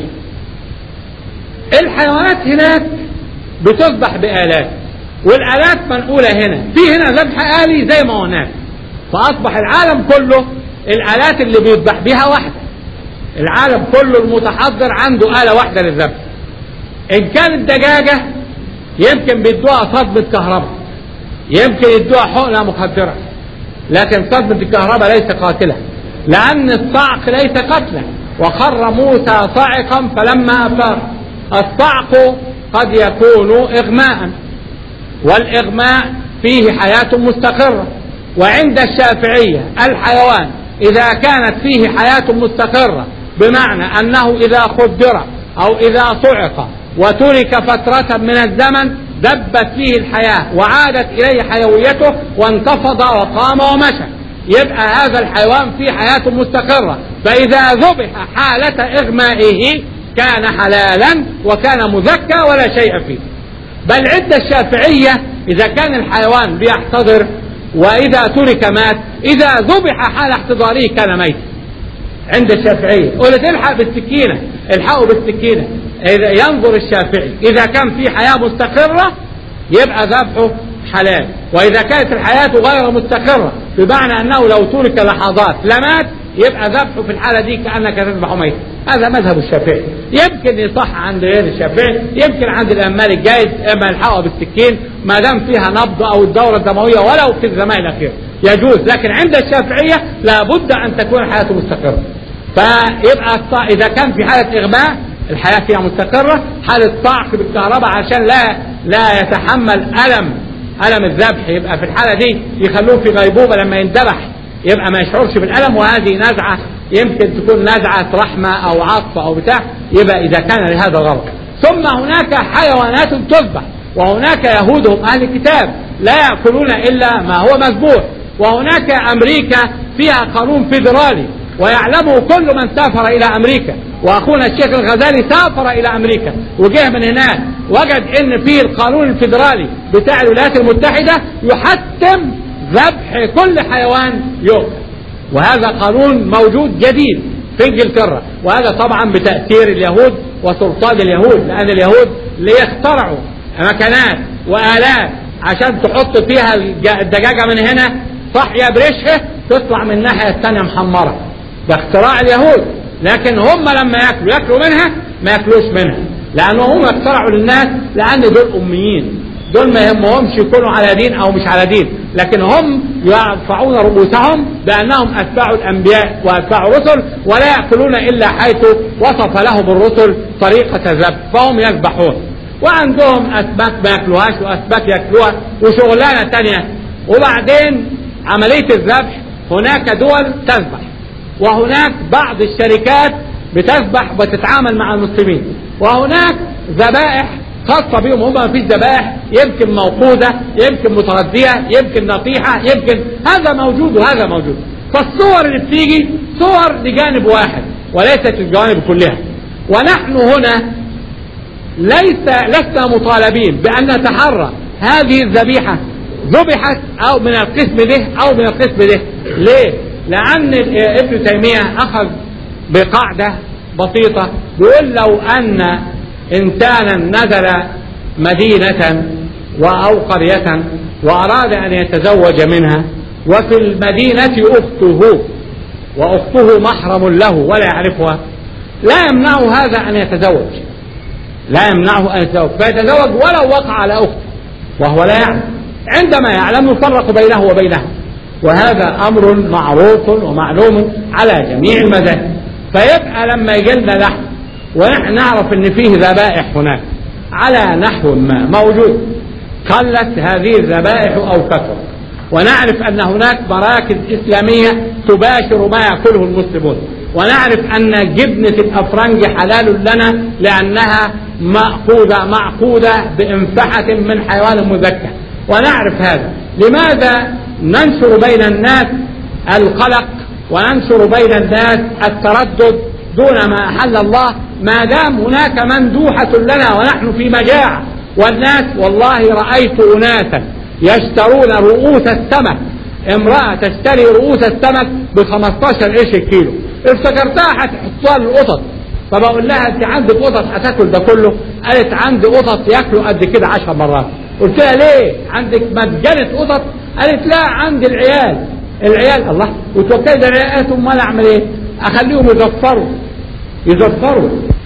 الحيوانات هناك بتذبح بآلات، والآلات منقولة هنا، في هنا ذبح آلي زي ما هناك، فأصبح العالم كله الآلات اللي بيذبح بها واحدة. العالم كله المتحضر عنده آلة واحدة للذبح. إن كانت دجاجة يمكن بيدوها صدمة كهرباء، يمكن يدوها حقنة مخدرة، لكن صدمة الكهرباء ليس قاتلة، لأن الصعق ليس قتلا. وخر موسى صاعقا فلما أفاق. الصعق قد يكون إغماء، والإغماء فيه حياة مستقرة. وعند الشافعية الحيوان إذا كانت فيه حياة مستقرة بمعنى أنه إذا خدر أو إذا صعق وترك فترة من الزمن دبت فيه الحياة وعادت إليه حيويته وانتفض وقام ومشى، يبقى هذا الحيوان فيه حياة مستقرة. فإذا ذبح حالة إغمائه كان حلالا وكان مذكى ولا شيء فيه. بل عند الشافعية إذا كان الحيوان بيحتضر وإذا ترك مات، إذا ذبح حال احتضاره كان ميت. عند الشافعية قلت الحق بالسكينة، الحقوا بالسكينة. إذا ينظر الشافعي إذا كان في حياة مستقرة يبقى ذبحه حلال، وإذا كانت الحياة غير مستقرة بمعنى أنه لو ترك لحظات لمات يبقى ذبحه في الحالة دي كأنك تذبح ميت. هذا مذهب الشافعي. يمكن يصح عند غير الشافعي، يمكن عند الإمام مالك جايز اما يلحقها بالسكين ما دام فيها نبض أو الدورة الدموية ولو في الزمان الأخير يجوز، لكن عند الشافعية لابد أن تكون حياته مستقرة. فيبقى إذا كان في حالة إغماء الحياة فيها مستقرة، حالة صعق بالكهرباء عشان لا لا يتحمل ألم ألم الذبح، يبقى في الحالة دي يخلوه في غيبوبة لما يندبح يبقى ما يشعرش بالألم، وهذه نزعة يمكن تكون نزعة رحمة أو عطف أو بتاع، يبقى إذا كان لهذا غرض. ثم هناك حيوانات تذبح، وهناك يهودهم أهل الكتاب لا يأكلون إلا ما هو مذبوح، وهناك أمريكا فيها قانون فيدرالي ويعلمه كل من سافر إلى أمريكا، وأخونا الشيخ الغزالي سافر إلى أمريكا وجه من هناك وجد إن في القانون الفيدرالي بتاع الولايات المتحدة يحتم ذبح كل حيوان يؤكل، وهذا قانون موجود جديد في انجلترا، وهذا طبعا بتأثير اليهود وسلطان اليهود، لأن اليهود ليخترعوا مكانات وآلات عشان تحط فيها الدجاجة من هنا صحية بريشها تطلع من الناحية الثانية محمرة، ده اختراع اليهود. لكن هم لما يأكلوا يأكلوا منها ما يأكلوش منها، لأنهم هم اخترعوا للناس، لأن دول أميين، دول ما يهمهمش يكونوا على دين أو مش على دين، لكن هم يرفعون رؤوسهم بأنهم أتباع الأنبياء وأتباع الرسل، ولا يأكلون إلا حيث وصف لهم الرسل طريقة الذبح، فهم يذبحون. وعندهم أسماك ما يأكلوهاش وأسماك يأكلوها وشغلانة تانية. وبعدين عملية الذبح هناك دول تذبح، وهناك بعض الشركات بتذبح وتتعامل مع المسلمين، وهناك ذبائح خاصة بهم هم، ما فيش ذبائح يمكن موقودة يمكن متردية يمكن نصيحة يمكن، هذا موجود وهذا موجود. فالصور اللي بتيجي صور لجانب واحد وليست الجوانب كلها، ونحن هنا ليس لسنا مطالبين بأن نتحرى هذه الذبيحة ذبحت أو من القسم ده أو من القسم ده. ليه؟ لأن ابن تيمية أخذ بقاعدة بسيطة، بيقول لو أن إنسانا نزل مدينة أو قرية وأراد أن يتزوج منها وفي المدينة أخته وأخته محرم له ولا يعرفها، لا يمنعه هذا أن يتزوج، لا يمنعه أن يتزوج فيتزوج ولو وقع على أخته وهو لا يعلم. عندما يعلم يفرق بينه وبينها، وهذا أمر معروف ومعلوم على جميع المذاهب. فيبقى لما يجي لنا لحم ونحن نعرف ان فيه ذبائح هناك على نحو ما موجود، قلت هذه الذبائح او كثرت، ونعرف ان هناك مراكز اسلامية تباشر ما يأكله المسلمون، ونعرف ان جبنة الافرنج حلال لنا لانها مأخوذة معقودة بانفحة من حيوان مذكى، ونعرف هذا، لماذا ننشر بين الناس القلق وننشر بين الناس التردد دون ما أحل الله، ما دام هناك مندوحة لنا ونحن في مجاعة؟ والناس والله رأيت أناسا يشترون رؤوس السمك، امرأة تشتري رؤوس السمك بخمستاشر قرش الكيلو، افتكرتها هتحطها للقطط، فبقول لها انت عندك قطط هتاكل ده كله؟ قالت عندي قطط ياكلوا قد كده عشر مرات. قلت لها ليه؟ عندك متجنة قطط؟ قالت لا عندي العيال. العيال الله وتوكل ده العيال، امال اعمل ايه؟ اخليهم يزفروا يزفروا